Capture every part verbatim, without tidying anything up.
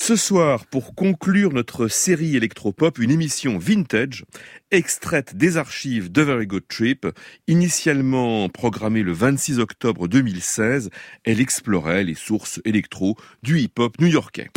Ce soir, pour conclure notre série électropop, une émission vintage, extraite des archives de Very Good Trip. Initialement programmée le vingt-six octobre deux mille seize, elle explorait les sources électro du hip-hop new-yorkais.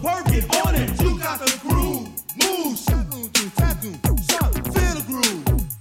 Work it on it. You got the groove. Move. Feel the groove.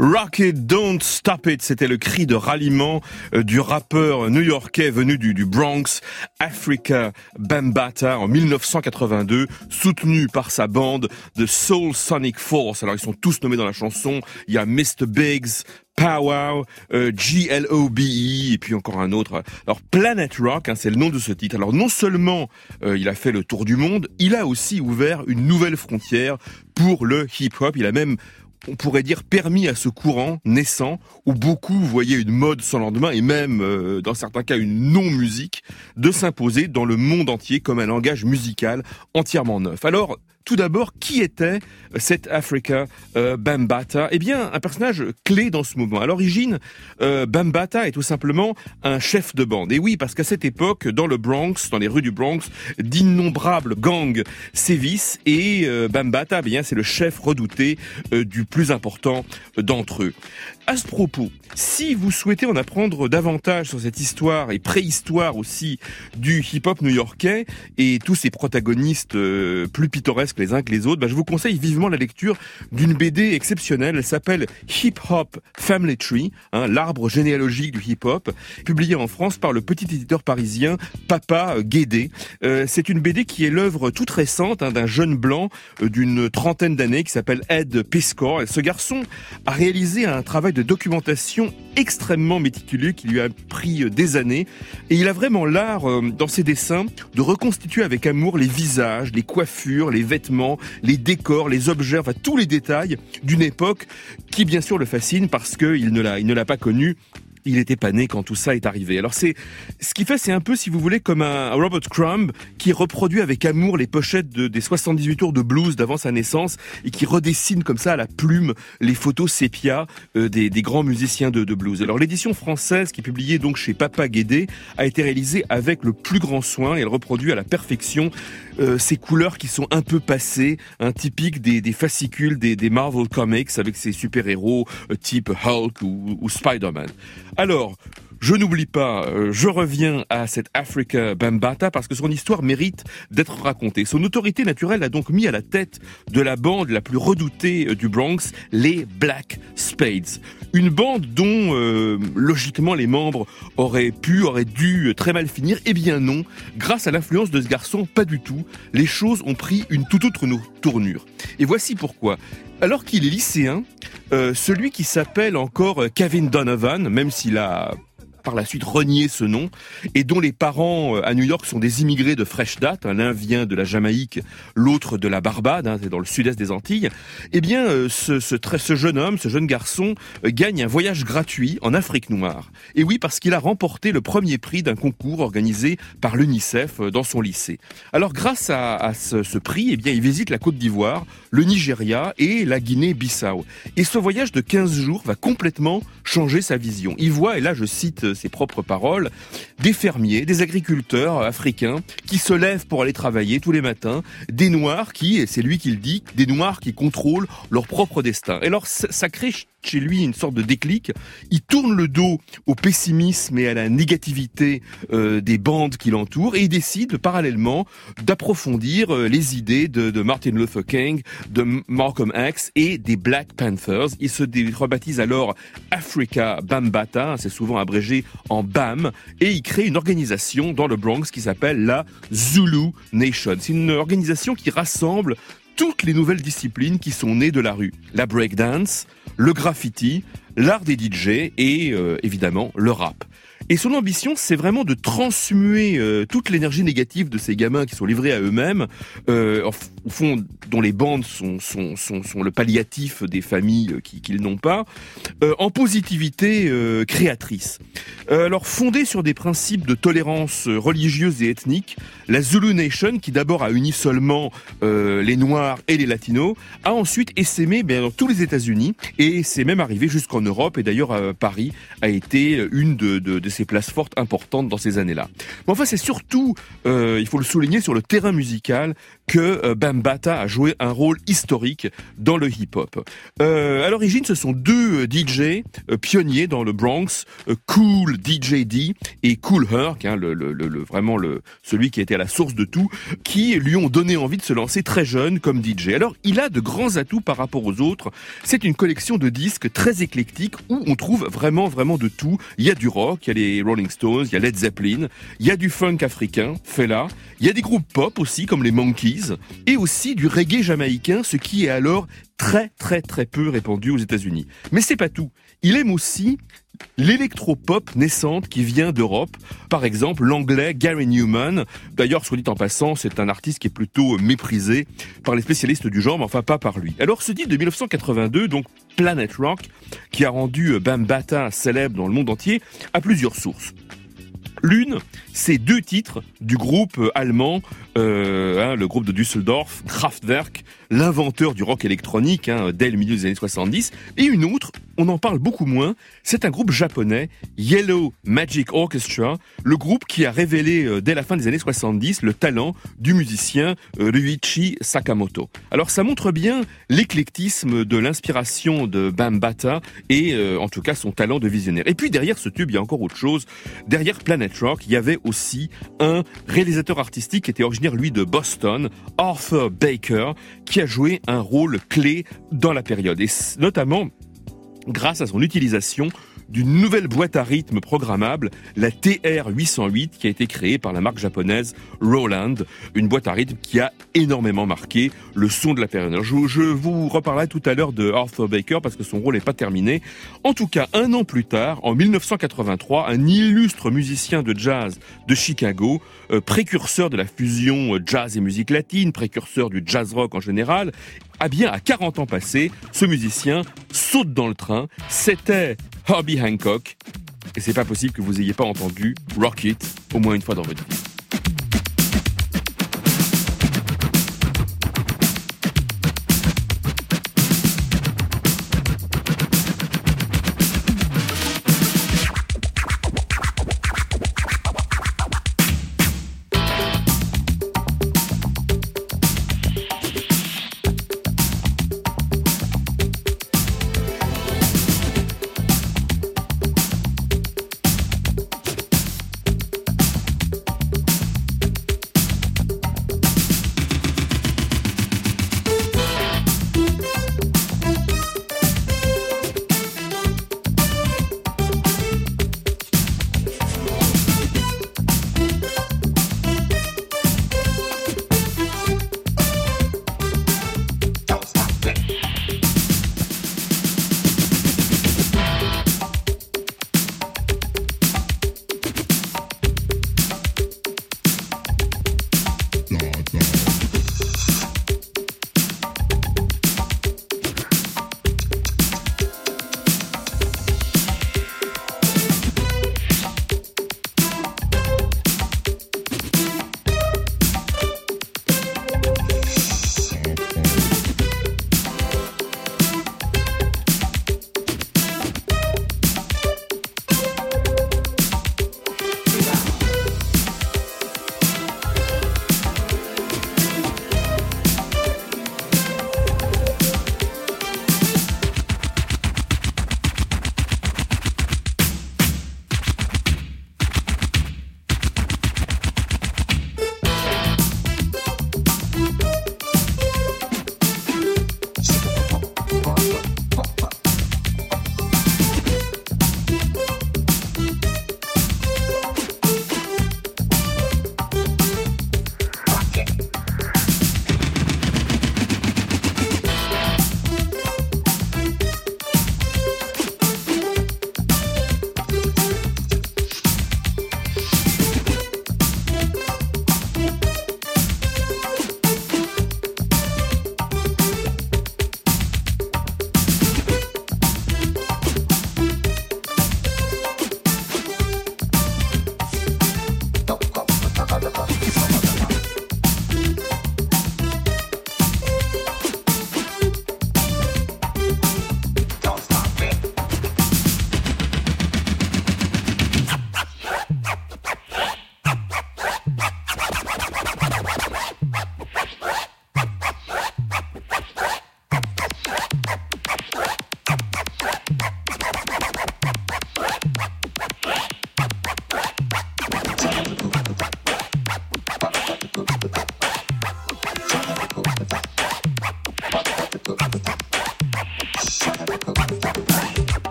Rock it, don't stop it, c'était le cri de ralliement euh, du rappeur new-yorkais venu du, du Bronx, Afrika Bambaataa, en dix-neuf cent quatre-vingt-deux, soutenu par sa bande de Soul Sonic Force. Alors ils sont tous nommés dans la chanson, il y a mister Biggs, Powwow, euh, G L O B E et puis encore un autre. Alors Planet Rock, hein, c'est le nom de ce titre. Alors non seulement euh, il a fait le tour du monde, il a aussi ouvert une nouvelle frontière pour le hip-hop. Il a même, on pourrait dire, permis à ce courant naissant, où beaucoup voyaient une mode sans lendemain et même, euh, dans certains cas, une non-musique, de s'imposer dans le monde entier comme un langage musical entièrement neuf. Alors, tout d'abord, qui était cet Afrika euh, Bambaataa ? Eh bien, un personnage clé dans ce mouvement. À l'origine, euh, Bambaataa est tout simplement un chef de bande. Et oui, parce qu'à cette époque, dans le Bronx, dans les rues du Bronx, d'innombrables gangs sévissent et euh, Bambaataa, eh bien, c'est le chef redouté euh, du plus important d'entre eux. À ce propos, si vous souhaitez en apprendre davantage sur cette histoire et préhistoire aussi du hip-hop new-yorkais et tous ses protagonistes euh, plus pittoresques les uns que les autres, bah, je vous conseille vivement la lecture d'une B D exceptionnelle. Elle s'appelle Hip Hop Family Tree, hein, l'arbre généalogique du hip-hop, publiée en France par le petit éditeur parisien Papa Guédé. Euh, c'est une B D qui est l'œuvre toute récente hein, d'un jeune blanc euh, d'une trentaine d'années qui s'appelle Ed Piskor. Et ce garçon a réalisé un travail de documentation extrêmement méticuleux qui lui a pris des années et il a vraiment l'art euh, dans ses dessins de reconstituer avec amour les visages, les coiffures, les vêtements, les décors, les objets, enfin tous les détails d'une époque qui bien sûr le fascine parce qu'il ne l'a, il ne l'a pas connue. Il était pas né quand tout ça est arrivé. Alors c'est, ce qu'il fait, c'est un peu, si vous voulez, comme un, un Robert Crumb qui reproduit avec amour les pochettes de, des soixante-dix-huit tours de blues d'avant sa naissance et qui redessine comme ça à la plume les photos sépia euh, des, des grands musiciens de, de blues. Alors l'édition française, qui est publiée donc chez Papa Guédé, a été réalisée avec le plus grand soin et elle reproduit à la perfection euh, ces couleurs qui sont un peu passées, hein, typiques des, des fascicules des, des Marvel Comics avec ces super-héros euh, type Hulk ou, ou Spider-Man. Alors, je n'oublie pas, euh, je reviens à cette Afrika Bambaataa parce que son histoire mérite d'être racontée. Son autorité naturelle a donc mis à la tête de la bande la plus redoutée euh, du Bronx, les Black Spades. Une bande dont, euh, logiquement, les membres auraient pu, auraient dû très mal finir. Eh bien non, grâce à l'influence de ce garçon, pas du tout. Les choses ont pris une toute autre tournure. Et voici pourquoi. Alors qu'il est lycéen, euh, celui qui s'appelle encore Kevin Donovan, même s'il a par la suite renié ce nom, et dont les parents à New York sont des immigrés de fraîche date, hein, l'un vient de la Jamaïque, l'autre de la Barbade, hein, c'est dans le sud-est des Antilles, eh bien euh, ce, ce, ce jeune homme, ce jeune garçon, euh, gagne un voyage gratuit en Afrique noire. Et oui, parce qu'il a remporté le premier prix d'un concours organisé par l'UNICEF euh, dans son lycée. Alors grâce à, à ce, ce prix, eh bien il visite la Côte d'Ivoire, le Nigeria et la Guinée-Bissau. Et ce voyage de quinze jours va complètement changer sa vision. Il voit, et là je cite ses propres paroles, des fermiers, des agriculteurs africains qui se lèvent pour aller travailler tous les matins, des Noirs qui, et c'est lui qui le dit, des Noirs qui contrôlent leur propre destin. Et alors ça crée chez lui une sorte de déclic. Il tourne le dos au pessimisme et à la négativité euh, des bandes qui l'entourent et il décide parallèlement d'approfondir euh, les idées de, de Martin Luther King, de Malcolm X et des Black Panthers. Il se rebaptise alors Afrika Bambaataa, c'est souvent abrégé en B A M, et il crée une organisation dans le Bronx qui s'appelle la Zulu Nation. C'est une organisation qui rassemble toutes les nouvelles disciplines qui sont nées de la rue. La breakdance, le graffiti, l'art des D J et euh, évidemment le rap. Et son ambition, c'est vraiment de transmuer euh, toute l'énergie négative de ces gamins qui sont livrés à eux-mêmes, euh, au fond, dont les bandes sont, sont, sont, sont le palliatif des familles qui, qu'ils n'ont pas, euh, en positivité euh, créatrice. Euh, alors, fondée sur des principes de tolérance religieuse et ethnique, la Zulu Nation, qui d'abord a uni seulement euh, les Noirs et les Latinos, a ensuite essaimé bien, dans tous les États-Unis et c'est même arrivé jusqu'en Europe. Et d'ailleurs, euh, Paris a été une de, de, de ces ses places fortes importantes dans ces années-là. Mais enfin, c'est surtout, euh, il faut le souligner, sur le terrain musical que euh, Bambaataa a joué un rôle historique dans le hip-hop. Euh, à l'origine, ce sont deux D J euh, pionniers dans le Bronx, euh, Kool D J D et Kool Herc, hein, le, le, le, vraiment le, celui qui était à la source de tout, qui lui ont donné envie de se lancer très jeune comme D J. Alors, il a de grands atouts par rapport aux autres. C'est une collection de disques très éclectique où on trouve vraiment, vraiment de tout. Il y a du rock, il y a les Rolling Stones, il y a Led Zeppelin, il y a du funk africain, Fela, il y a des groupes pop aussi comme les Monkees et aussi du reggae jamaïcain, ce qui est alors très, très, très peu répandu aux États-Unis. Mais c'est pas tout. Il aime aussi l'électropop naissante qui vient d'Europe. Par exemple, l'anglais Gary Newman. D'ailleurs, soit dit en passant, c'est un artiste qui est plutôt méprisé par les spécialistes du genre, mais enfin pas par lui. Alors, ce titre de dix-neuf cent quatre-vingt-deux, donc Planet Rock, qui a rendu Bambaataa célèbre dans le monde entier, a plusieurs sources. L'une, c'est deux titres du groupe allemand, euh, hein, le groupe de Düsseldorf, Kraftwerk, l'inventeur du rock électronique hein, dès le milieu des années soixante-dix. Et une autre, on en parle beaucoup moins, c'est un groupe japonais, Yellow Magic Orchestra, le groupe qui a révélé euh, dès la fin des années soixante-dix le talent du musicien euh, Ryuichi Sakamoto. Alors ça montre bien l'éclectisme de l'inspiration de Bambaataa et euh, en tout cas son talent de visionnaire. Et puis derrière ce tube, il y a encore autre chose. Derrière Planet Rock, il y avait aussi un réalisateur artistique qui était originaire, lui, de Boston, Arthur Baker, qui a joué un rôle clé dans la période. Et notamment grâce à son utilisation d'une nouvelle boîte à rythme programmable, la T R huit cent huit, qui a été créée par la marque japonaise Roland, une boîte à rythme qui a énormément marqué le son de la période. Alors, je, je vous reparlerai tout à l'heure de Arthur Baker parce que son rôle n'est pas terminé. En tout cas, un an plus tard, en dix-neuf cent quatre-vingt-trois, un illustre musicien de jazz de Chicago, euh, précurseur de la fusion jazz et musique latine, précurseur du jazz rock en général, ah bien, à quarante ans passés, ce musicien saute dans le train. C'était Herbie Hancock. Et c'est pas possible que vous ayez pas entendu Rock It au moins une fois dans votre vie.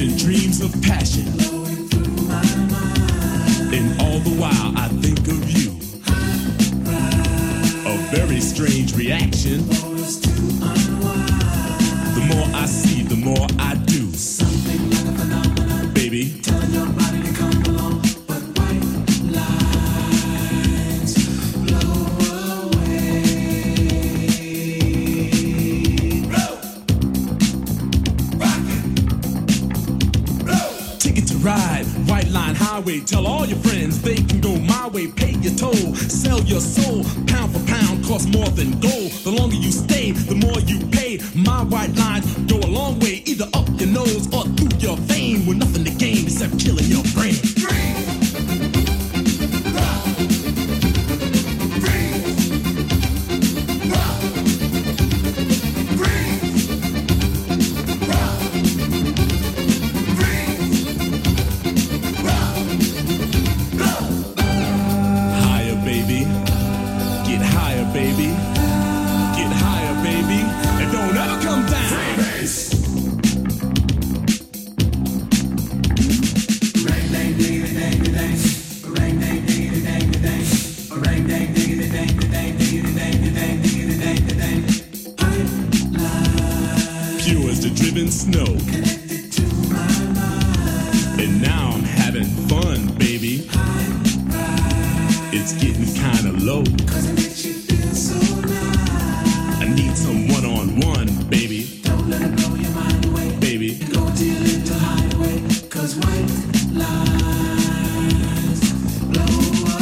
chasing dreams of passion. And all the while I think of you. A very strange reaction. The more I see, the more I do. Something like a phenomenon, baby. Telling your body to come along, but white lines blow away. Blow, rock it, blow. Ticket to ride, white line highway. Tell all your friends they can go my way. Pay your toll, sell your soul. Pound for pound, costs more than gold. The longer you stay, the more you pay. My white lines go a long way, either up your nose or through your vein, with nothing to gain except killing your brain. Higher, baby. Get higher, baby. Get higher, baby. And don't ever come down. Pure as the driven snow. And now I'm having fun, baby. It's getting kinda low. I need some one-on-one, baby. Don't let it blow your mind away, baby. Go to your little hideaway, cause white lines blow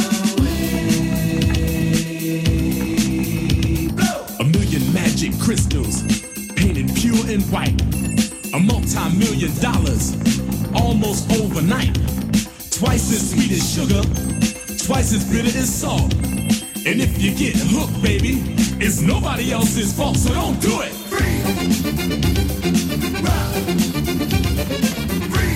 away. Blow. A million magic crystals, painted pure and white. A multi-million dollars, almost overnight. Twice as sweet as sugar, twice as bitter as salt. And if you get hooked, baby, it's nobody else's fault, so don't do it. Free. Rock. Free.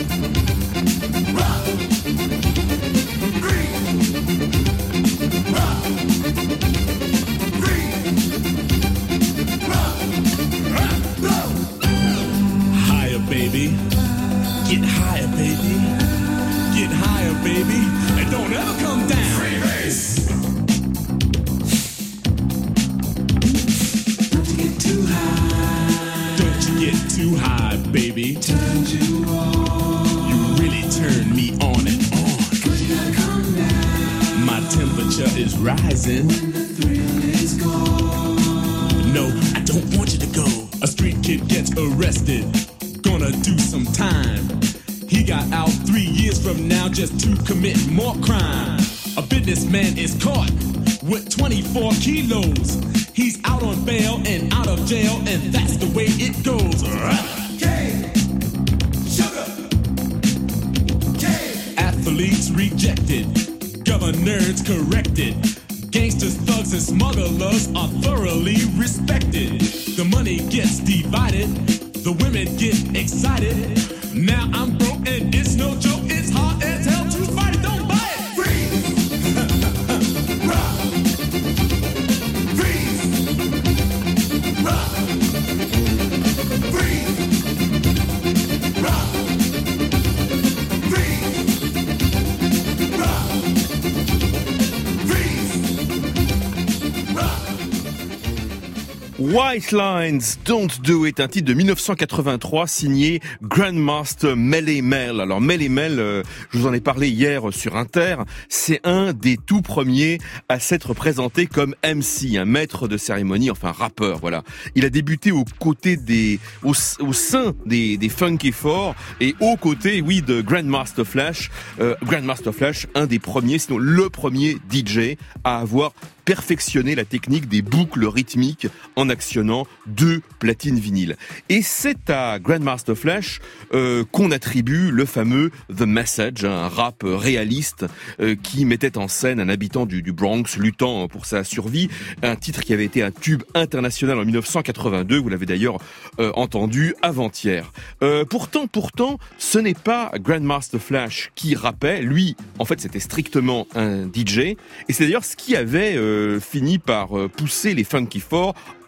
Rock. Free. Rock. Free. Rock. Rock. Go. Higher, baby. Get higher, baby. Get higher, baby. And don't ever come down. Free base. Get too high, baby. Turned you on. You really turn me on and on. Cause you gotta come down. My temperature is rising. When the thrill is gone. No, I don't want you to go. A street kid gets arrested. Gonna do some time. He got out three years from now just to commit more crime. A businessman is caught with twenty-four kilos. He's out on bail and out of jail, and that's the way it goes. K, sugar, K. Athletes rejected, governors corrected. Gangsters, thugs, and smugglers are thoroughly respected. The money gets divided, the women get excited. Now I'm broke and it's no joke, it's hard as hell to fight it, don't buy it. White Lines, Don't Do It, un titre de dix-neuf cent quatre-vingt-trois signé Grandmaster Melle Mel. Alors Melle Mel, euh, je vous en ai parlé hier sur Inter, c'est un des tout premiers à s'être présenté comme M C, un maître de cérémonie, enfin rappeur, voilà. Il a débuté aux côtés des, au, au sein des, des Funky Four et aux côtés, oui, de Grandmaster Flash. Euh, Grandmaster Flash, un des premiers, sinon le premier D J à avoir perfectionner la technique des boucles rythmiques en actionnant deux platines vinyles. Et c'est à Grandmaster Flash euh, qu'on attribue le fameux The Message, un rap réaliste euh, qui mettait en scène un habitant du, du Bronx luttant pour sa survie, un titre qui avait été un tube international en dix-neuf cent quatre-vingt-deux, vous l'avez d'ailleurs euh, entendu avant-hier. Euh, pourtant, pourtant, ce n'est pas Grandmaster Flash qui rappait, lui, en fait, c'était strictement un D J, et c'est d'ailleurs ce qui avait euh, fini par pousser les Funky Four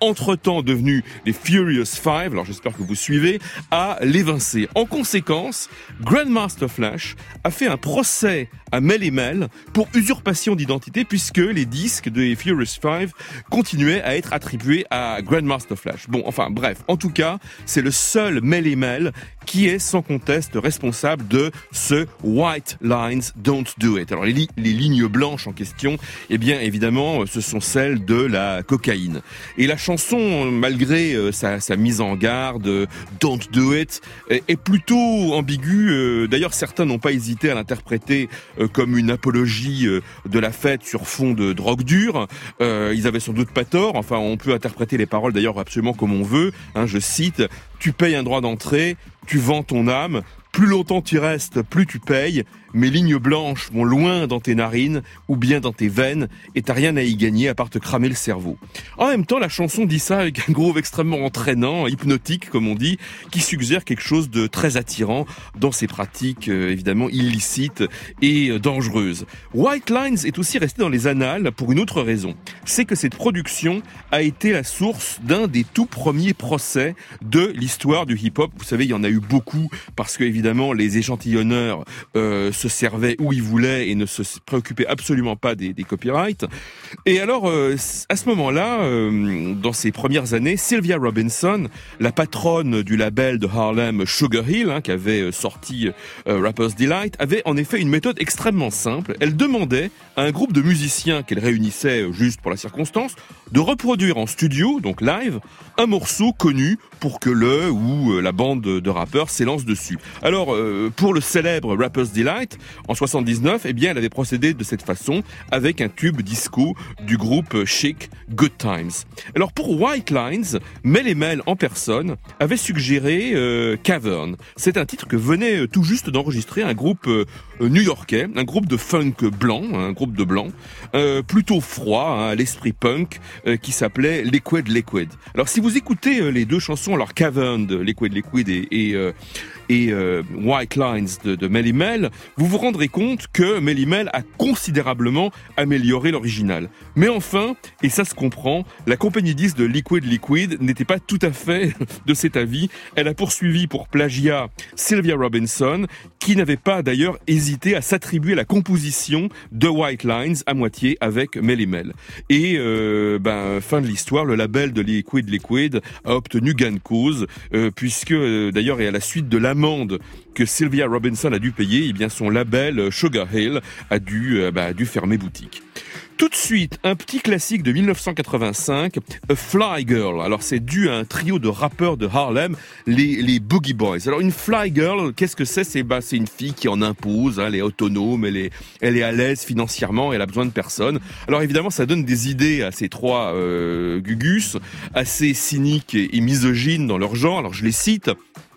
entre-temps devenus les Furious Five, alors j'espère que vous suivez, à l'évincer. En conséquence, Grandmaster Flash a fait un procès à Mel et Mel pour usurpation d'identité puisque les disques des Furious Five continuaient à être attribués à Grandmaster Flash. Bon, enfin bref, en tout cas, c'est le seul Mel et Mel qui est sans conteste responsable de ce White Lines Don't Do It. Alors les, li- les lignes blanches en question, eh bien évidemment, ce sont celles de la cocaïne. Et la chanson, malgré euh, sa, sa mise en garde, euh, Don't Do It, est, est plutôt ambiguë. Euh, d'ailleurs, certains n'ont pas hésité à l'interpréter euh, comme une apologie euh, de la fête sur fond de drogue dure. Euh, ils avaient sans doute pas tort. Enfin, on peut interpréter les paroles d'ailleurs absolument comme on veut. Hein, je cite, « Tu payes un droit d'entrée, tu vends ton âme, plus longtemps tu restes, plus tu payes. Mes lignes blanches vont loin dans tes narines ou bien dans tes veines et t'as rien à y gagner à part te cramer le cerveau. » En même temps, la chanson dit ça avec un groove extrêmement entraînant, hypnotique comme on dit, qui suggère quelque chose de très attirant dans ces pratiques euh, évidemment illicites et euh, dangereuses. White Lines est aussi resté dans les annales pour une autre raison. C'est que cette production a été la source d'un des tout premiers procès de l'histoire du hip-hop. Vous savez, il y en a eu beaucoup parce que évidemment les échantillonneurs euh, se servaient où ils voulaient et ne se préoccupaient absolument pas des, des copyrights. Et alors, euh, à ce moment-là, euh, dans ces premières années, Sylvia Robinson, la patronne du label de Harlem Sugar Hill, hein, qui avait sorti euh, Rapper's Delight, avait en effet une méthode extrêmement simple. Elle demandait à un groupe de musiciens qu'elle réunissait juste pour la circonstance de reproduire en studio, donc live, un morceau connu pour que le ou la bande de rappeurs s'élance dessus. Alors, euh, pour le célèbre Rapper's Delight, en soixante-dix-neuf, eh bien, elle avait procédé de cette façon avec un tube disco du groupe Chic, Good Times. Alors, pour White Lines, Mel et Mel en personne avait suggéré euh, Cavern. C'est un titre que venait tout juste d'enregistrer un groupe euh, new-yorkais, un groupe de funk blanc, un groupe de blanc, euh, plutôt froid, hein, à l'esprit punk, euh, qui s'appelait Liquid Liquid. Alors, si vous écoutez euh, les deux chansons, alors Cavern de Liquid Liquid et, et euh, et euh, White Lines de, de Mel et Mel, vous vous rendrez compte que Mel et Mel a considérablement amélioré l'original. Mais enfin, et ça se comprend, la compagnie disque de Liquid Liquid n'était pas tout à fait de cet avis. Elle a poursuivi pour plagiat Sylvia Robinson, qui n'avait pas d'ailleurs hésité à s'attribuer la composition de White Lines à moitié avec Mel et Mel. Et euh, ben, fin de l'histoire, le label de Liquid Liquid a obtenu gain de cause, euh, puisque euh, d'ailleurs, et à la suite de l'amende que Sylvia Robinson a dû payer, eh bien son label Sugar Hill a dû, euh, bah, a dû fermer boutique. Tout de suite, un petit classique de dix-neuf cent quatre-vingt-cinq, A Fly Girl. Alors c'est dû à un trio de rappeurs de Harlem, les, les Boogie Boys. Alors une Fly Girl, qu'est-ce que c'est? C'est, bah, c'est une fille qui en impose, hein, elle est autonome, elle est, elle est à l'aise financièrement, elle a besoin de personne. Alors évidemment, ça donne des idées à ces trois euh, gugus, assez cyniques et, et misogynes dans leur genre. Alors je les cite.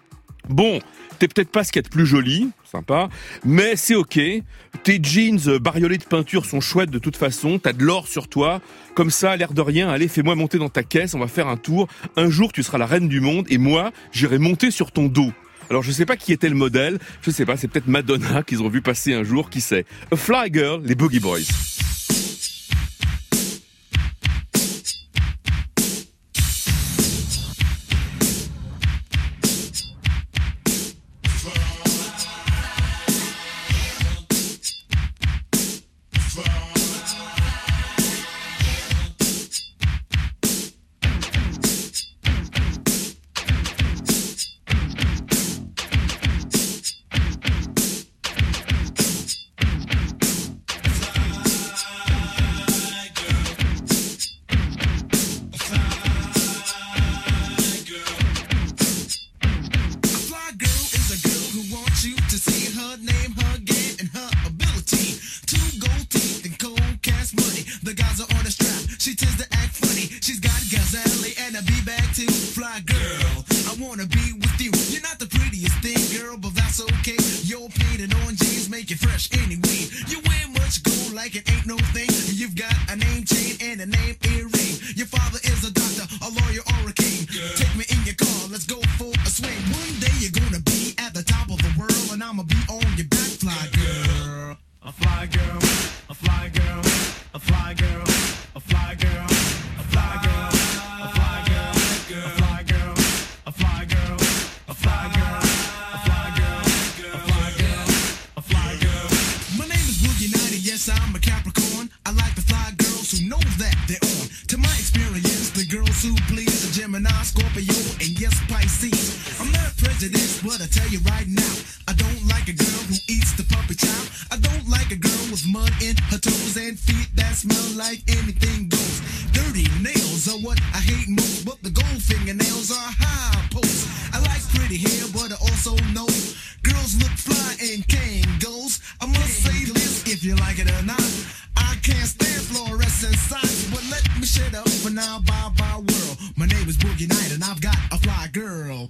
Bon, t'es peut-être pas ce qu'il y a de plus joli, sympa, mais c'est ok. Tes jeans bariolés de peinture sont chouettes de toute façon, t'as de l'or sur toi. Comme ça, l'air de rien, allez, fais-moi monter dans ta caisse, on va faire un tour. Un jour, tu seras la reine du monde et moi, j'irai monter sur ton dos. Alors, je sais pas qui était le modèle, je sais pas, c'est peut-être Madonna qu'ils ont vu passer un jour, qui sait. A Fly Girl, les Boogie Boys. A fly girl, a fly girl, a fly girl, a fly girl. prejudice, but I tell you right now, I don't like a girl who eats the puppy chow. I don't like a girl with mud in her toes and feet that smell like anything goes. Dirty nails are what I hate most, but the gold fingernails are high post. I like pretty hair, but I also know girls look fly in Kangos. I must say this, if you like it or not, I can't stand fluorescent signs, but let me shut up for now. Bye bye world. My name is Boogie Night and I've got a fly girl.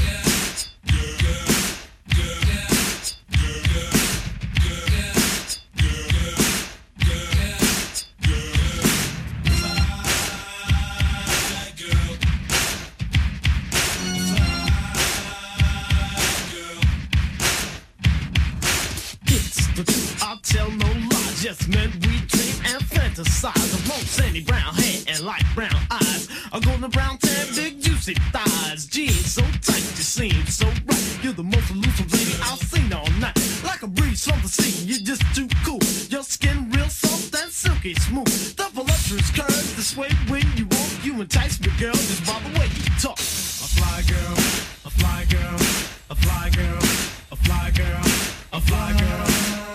I'll tell no lie, just meant we dream and fantasize of long sandy brown hair and light brown eyes, a golden brown tan, big juicy thighs, jeans so tight you seem so right. You're the most elusive lady I've seen all night, like a breeze from the sea. You're just too cool. Your skin real soft and silky smooth. The voluptuous curves, the sway when you walk, you entice me, girl, just by the way you talk. A fly girl, a fly girl, a fly girl, a fly girl, a fly girl.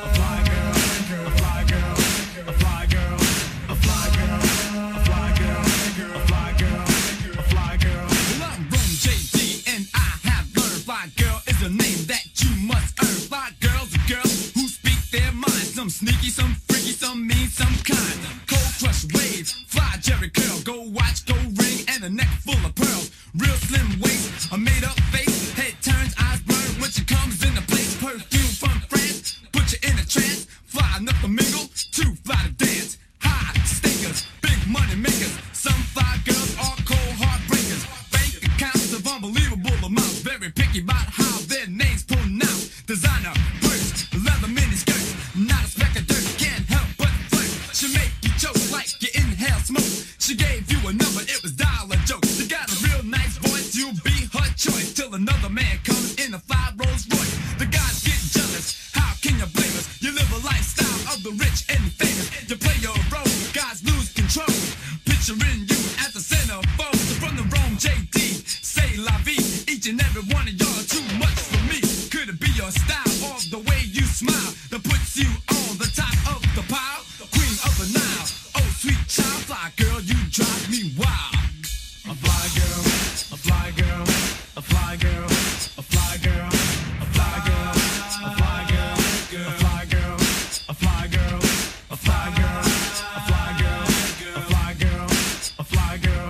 Sneaky, some freaky, some mean, some kind. Cold crush waves, fly Jerry curl, go watch, go ring, and a neck full of pearls. Real slim waist, a made up face, head turns, eyes burn when she comes in the place. Perfume from France, put you in a trance. Fly enough to mingle, too fly to dance. High stinkers, big money makers. Some fly girls are cold heartbreakers. Bank accounts of unbelievable amounts. Very picky about how their names pronounced. Designer, purse, leather mini skirts. Not a speck of dirt, can't help but flirt. She make you choke like you inhale smoke. She gave you a number, it was dial a joke. She got a real nice voice, you'll be her choice. Till another man comes in a five Rolls Royce. The guys get jealous, how can you blame us? You live a lifestyle of the rich and famous. You play your role, guys lose control. Picturing you at the center fold. From the Rome J D, say la vie. Each and every one of y'all are too much for me. Could it be your style or the way you smile that puts you on the top of the pile? Queen of the Nile, oh sweet child, fly girl, you drive me wild. A fly girl, a fly girl, a fly girl, a fly girl, a fly girl, a fly girl, a fly girl, a fly girl, a fly girl, a fly girl, a fly girl, a fly girl.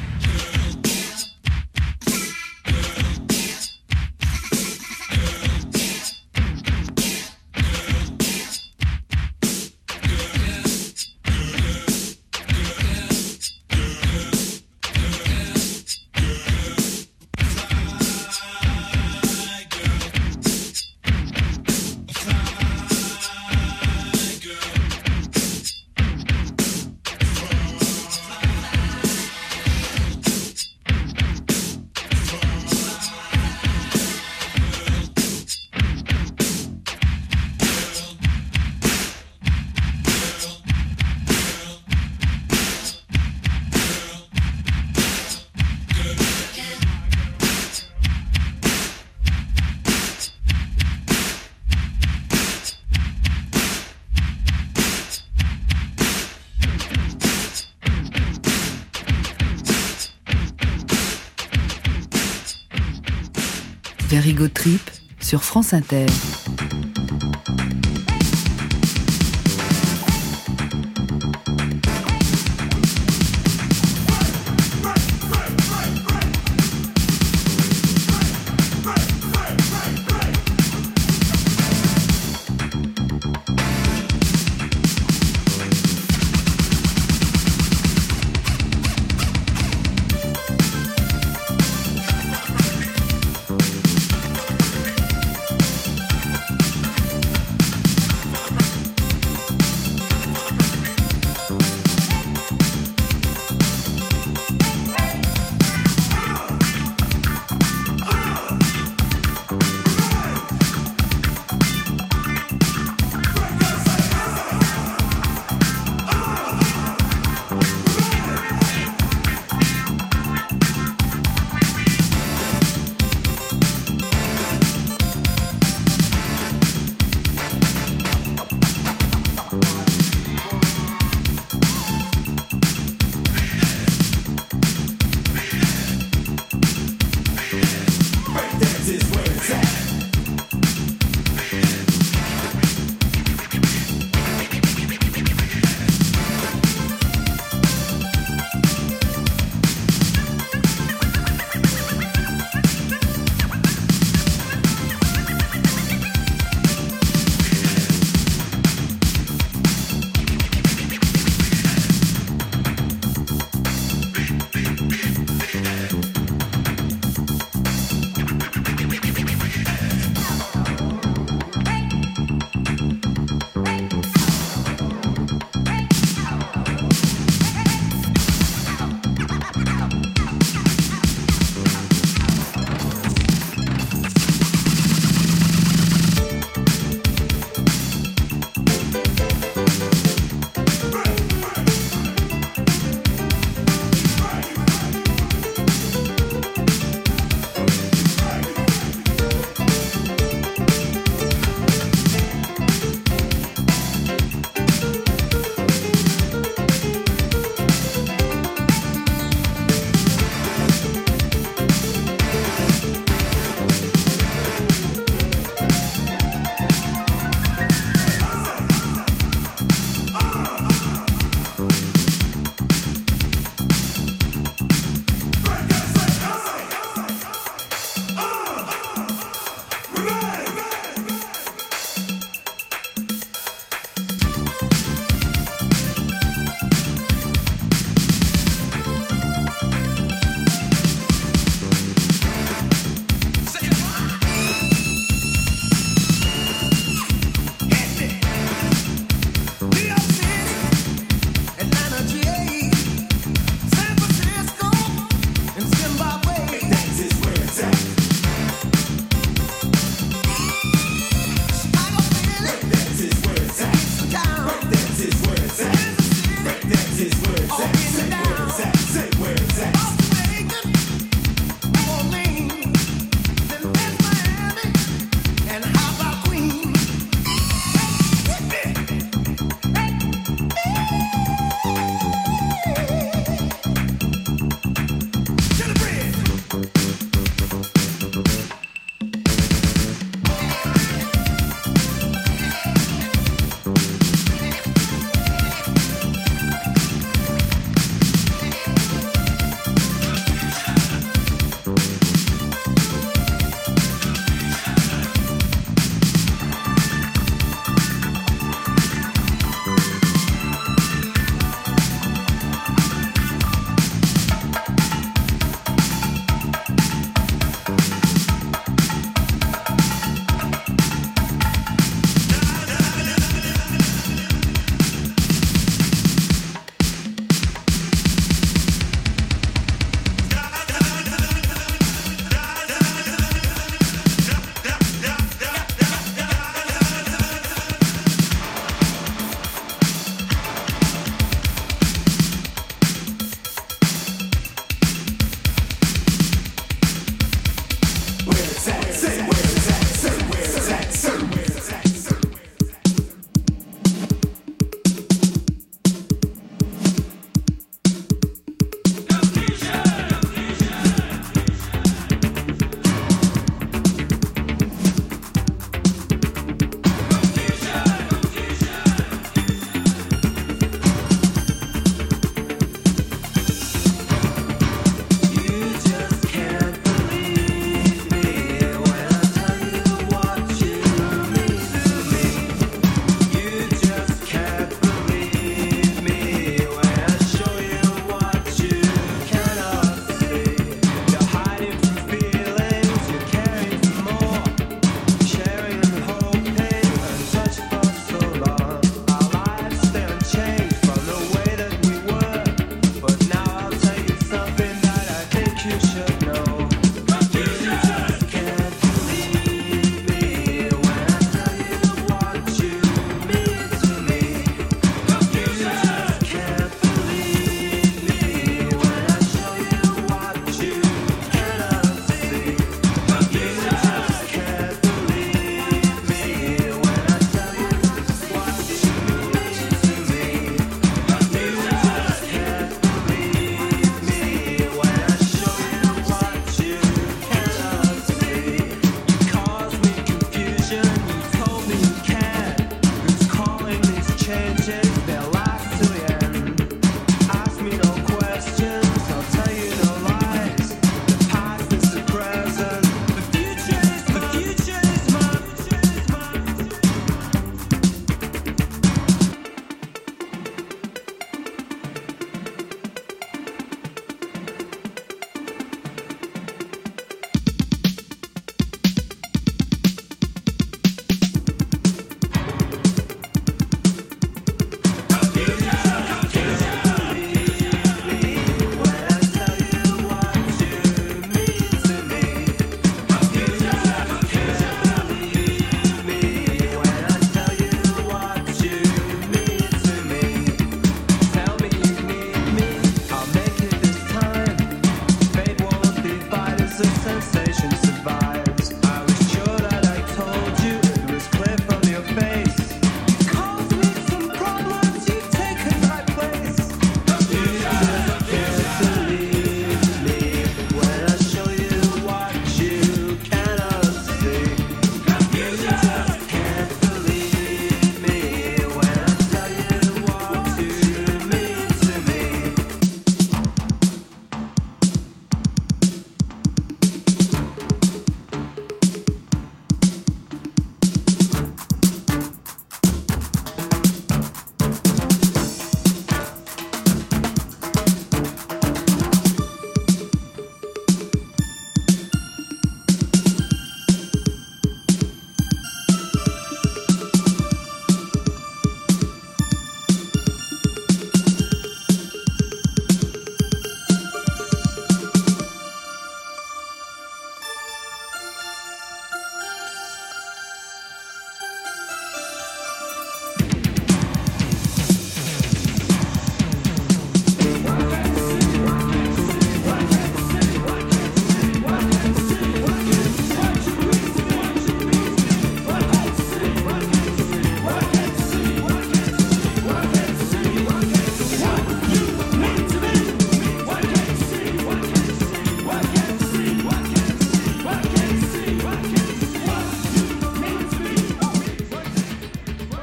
Very Good Trip sur France Inter.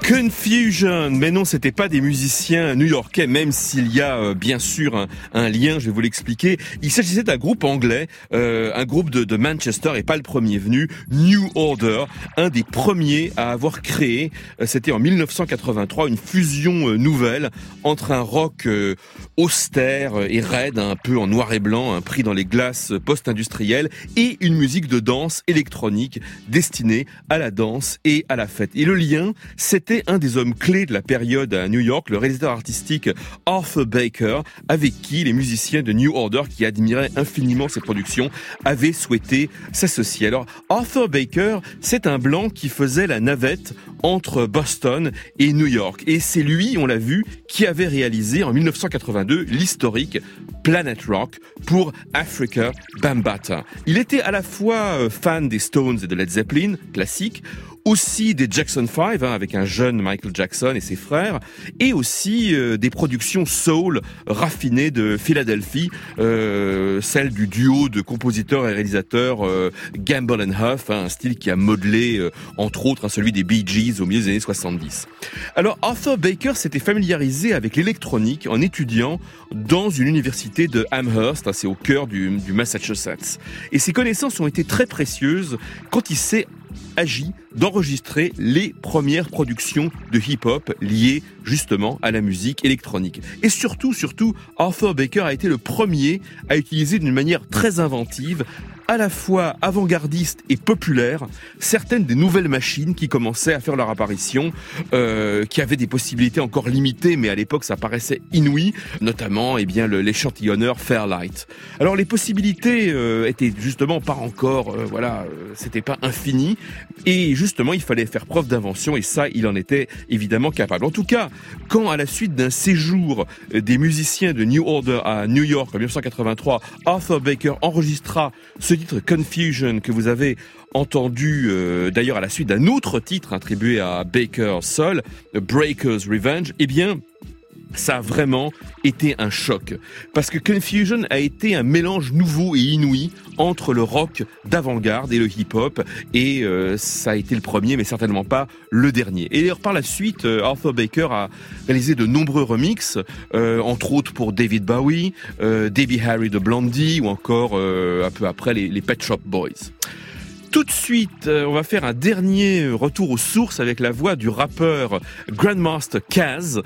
Confusion, mais non, c'était pas des musiciens new-yorkais, même s'il y a euh, bien sûr un, un lien, je vais vous l'expliquer. Il s'agissait d'un groupe anglais, euh, un groupe de, de Manchester, et pas le premier venu, New Order, un des premiers à avoir créé, euh, c'était en mille neuf cent quatre-vingt-trois, une fusion euh, nouvelle entre un rock euh, austère et raide, un peu en noir et blanc, un pris dans les glaces post-industrielles, et une musique de danse électronique destinée à la danse et à la fête. Et le lien, c'était un des hommes clés de la période à New York, le réalisateur artistique Arthur Baker, avec qui les musiciens de New Order, qui admiraient infiniment ses productions, avaient souhaité s'associer. Alors, Arthur Baker, c'est un blanc qui faisait la navette entre Boston et New York. Et c'est lui, on l'a vu, qui avait réalisé en mille neuf cent quatre-vingt-deux l'historique Planet Rock pour Africa Bambaataa. Il était à la fois fan des Stones et de Led Zeppelin, classique, aussi des Jackson five, hein, avec un jeune Michael Jackson et ses frères, et aussi euh, des productions soul raffinées de Philadelphie, euh, celle du duo de compositeurs et réalisateurs euh, Gamble and Huff, hein, un style qui a modelé, euh, entre autres, hein, celui des Bee Gees au milieu des années soixante-dix. Alors, Arthur Baker s'était familiarisé avec l'électronique en étudiant dans une université de Amherst, hein, c'est au cœur du, du Massachusetts. Et ses connaissances ont été très précieuses quand il s'est agi d'enregistrer les premières productions de hip-hop liées justement à la musique électronique. Et surtout, surtout, Arthur Baker a été le premier à utiliser d'une manière très inventive, à la fois avant-gardiste et populaire, certaines des nouvelles machines qui commençaient à faire leur apparition, euh, qui avaient des possibilités encore limitées, mais à l'époque ça paraissait inouï, notamment eh bien le, l'échantillonneur Fairlight. Alors les possibilités euh, étaient justement pas encore, euh, voilà, euh, c'était pas infini, et justement il fallait faire preuve d'invention, et ça il en était évidemment capable. En tout cas, quand à la suite d'un séjour euh, des musiciens de New Order à New York en mille neuf cent quatre-vingt-trois, Arthur Baker enregistra ce titre Confusion que vous avez entendu euh, d'ailleurs à la suite d'un autre titre attribué à Baker seul, Breaker's Revenge, eh bien ça a vraiment été un choc. Parce que Confusion a été un mélange nouveau et inouï entre le rock d'avant-garde et le hip-hop. Et euh, ça a été le premier, mais certainement pas le dernier. Et d'ailleurs, par la suite, euh, Arthur Baker a réalisé de nombreux remixes, euh, entre autres pour David Bowie, euh, Debbie Harry de Blondie, ou encore, euh, un peu après, les, les Pet Shop Boys. Tout de suite, on va faire un dernier retour aux sources avec la voix du rappeur Grandmaster Caz,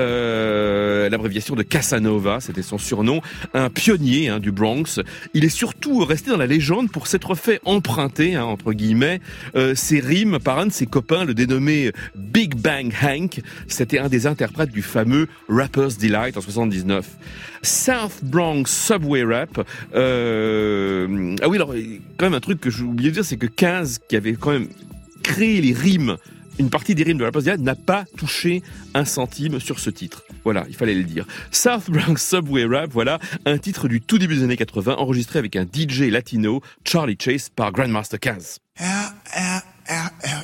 euh, l'abréviation de Casanova, c'était son surnom, un pionnier hein, du Bronx. Il est surtout resté dans la légende pour s'être fait emprunter, hein, entre guillemets, euh, ses rimes par un de ses copains, le dénommé Big Bang Hank. C'était un des interprètes du fameux Rapper's Delight en soixante-dix-neuf. South Bronx Subway Rap. Euh... Ah oui, alors quand même un truc que j'ai oublié de dire, c'est que Caz, qui avait quand même créé les rimes, une partie des rimes de Rapper's Delight, n'a pas touché un centime sur ce titre. Voilà, il fallait le dire. South Bronx Subway Rap, voilà, un titre du tout début des années quatre-vingts, enregistré avec un D J latino, Charlie Chase, par Grandmaster Caz. Ah, ah, ah, ah.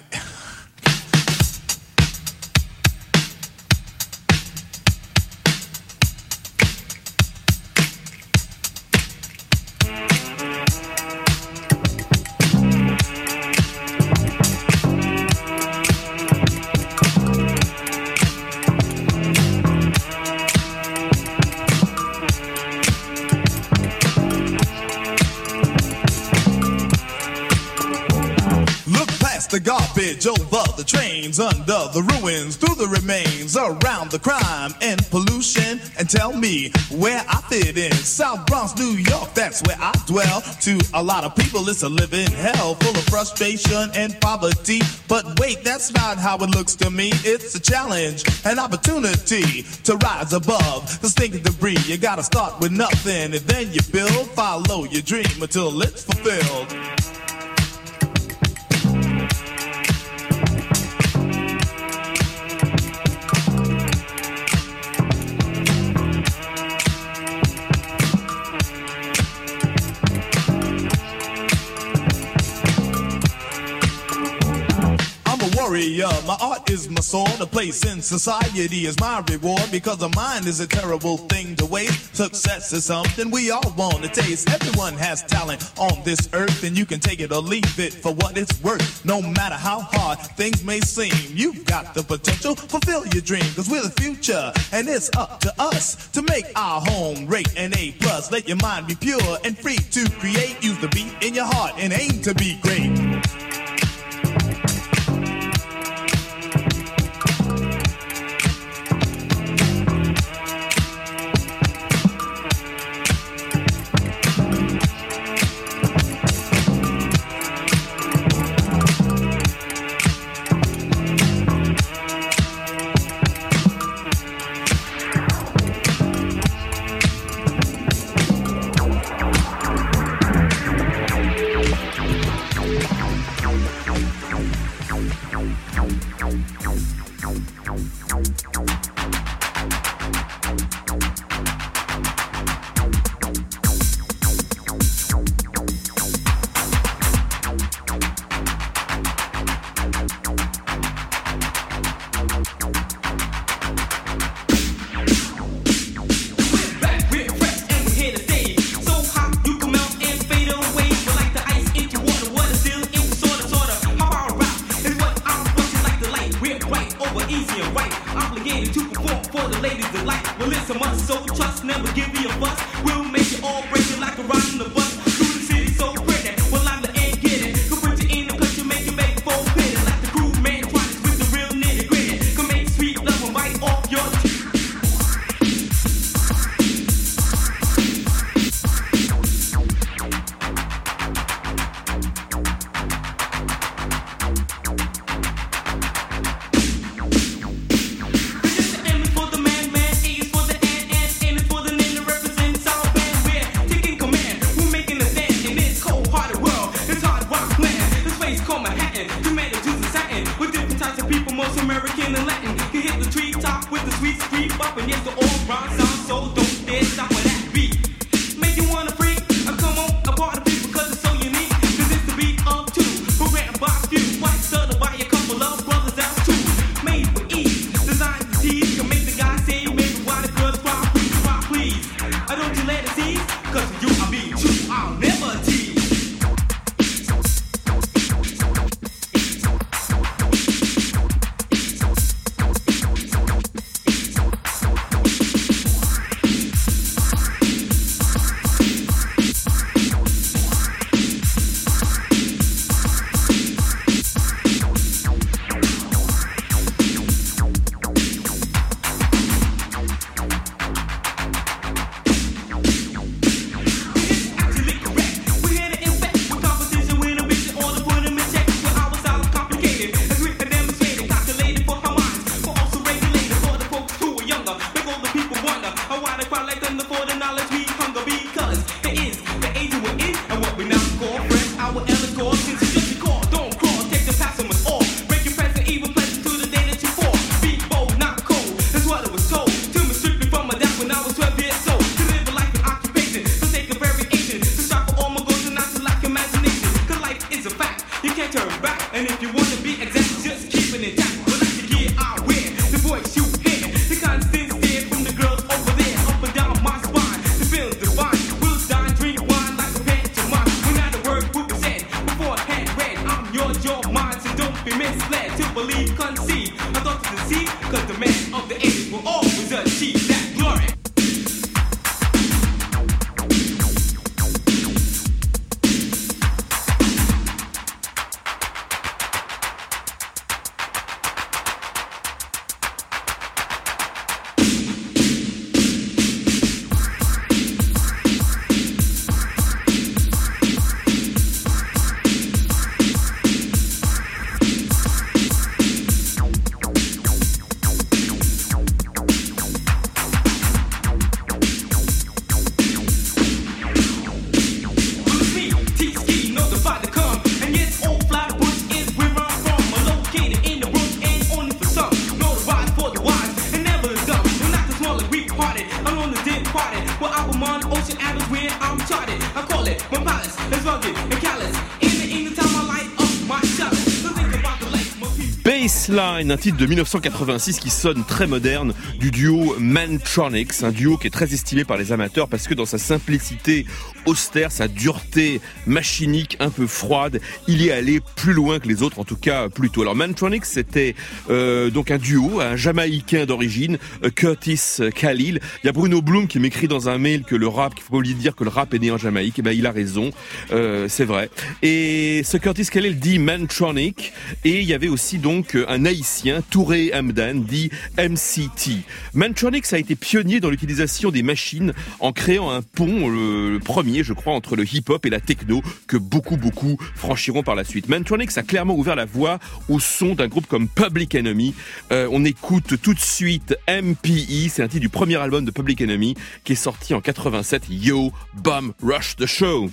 The garbage over the trains, under the ruins, through the remains, around the crime and pollution, and tell me where I fit in. South Bronx, New York, that's where I dwell. To a lot of people it's a living hell, full of frustration and poverty. But wait, that's not how it looks to me. It's a challenge, an opportunity to rise above the stinking debris. You gotta start with nothing and then you build. Follow your dream until it's fulfilled. warrior. My art is my sword. A place in society is my reward. Because a mind is a terrible thing to waste. Success is something we all want to taste. Everyone has talent on this earth, and you can take it or leave it for what it's worth. No matter how hard things may seem, you've got the potential, fulfill your dream. Cause we're the future, and it's up to us to make our home rate an A plus. Let your mind be pure and free to create. Use the beat in your heart and aim to be great. Baseline, un titre de mille neuf cent quatre-vingt-six qui sonne très moderne, du duo Mantronix, un duo qui est très estimé par les amateurs parce que dans sa simplicité austère, sa dureté machinique un peu froide, il y est allé plus loin que les autres, en tout cas plus tôt. Alors Mantronix, c'était euh, donc un duo, un Jamaïcain d'origine, Curtis Khalil. Il y a Bruno Bloom qui m'écrit dans un mail que le rap, qu'il faut oublier de dire que le rap est né en Jamaïque. Et ben il a raison, euh, c'est vrai. Et ce Curtis Khalil dit Mantronic, et il y avait aussi donc un Haïtien, Touré Hamdan, dit M C T. Mantronix a été pionnier dans l'utilisation des machines en créant un pont, le, le premier, je crois, entre le hip-hop et la techno, que beaucoup, beaucoup franchiront par la suite. Mantronix a clairement ouvert la voie au son d'un groupe comme Public Enemy. Euh, on écoute tout de suite M P E, c'est un titre du premier album de Public Enemy qui est sorti en quatre-vingt-sept, Yo, Bum, Rush the Show.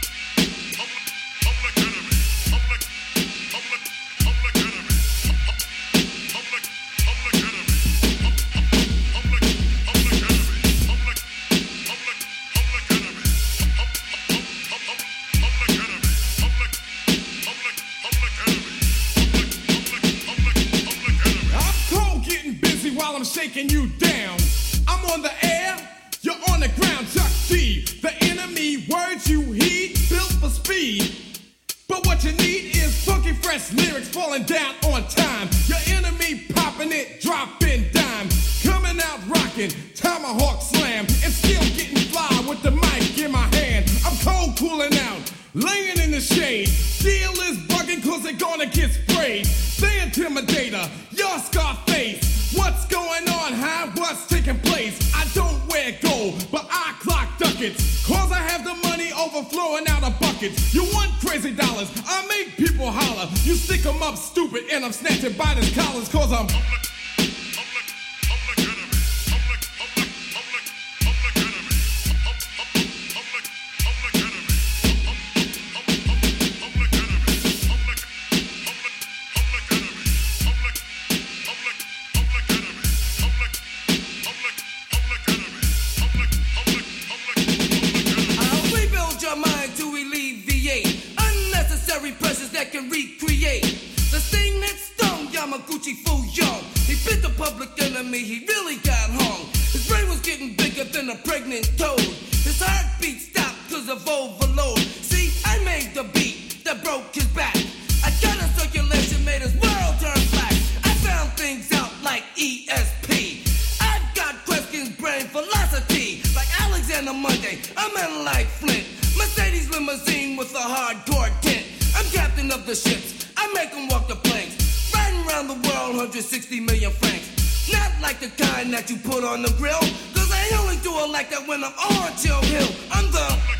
Shaking you down. I'm on the air, you're on the ground. Chuck T, the enemy, words you heed, built for speed. But what you need is funky fresh lyrics falling down on time. Your enemy popping it, dropping dime. Coming out rocking, tomahawk slam. And still getting fly with the mic in my hand. I'm cold cooling out, laying in the shade. Steel is bugging cause they're gonna get sprayed. The intimidator, your Scarface. What's going on, huh? What's taking place? I don't wear gold, but I clock ducats. Cause I have the money overflowing out of buckets. You want crazy dollars, I make people holler. You stick them up stupid and I'm snatching by his collars. Cause I'm Gucci Fu Young. He bit the Public Enemy, he really got hung. His brain was getting bigger than a pregnant toad. His heartbeat stopped cause of overload. See, I made the beat that broke his back. I got a circulation, made his world turn black. I found things out like E S P. I've got questions, brain velocity. Like Alexander Monday, I'm in like Flint. Mercedes limousine with a hardcore tint. I'm captain of the ships, I make them walk the planks. Around the world, one hundred sixty million francs. Not like the kind that you put on the grill. Cause I only do it like that when I'm on Chill Hill. I'm the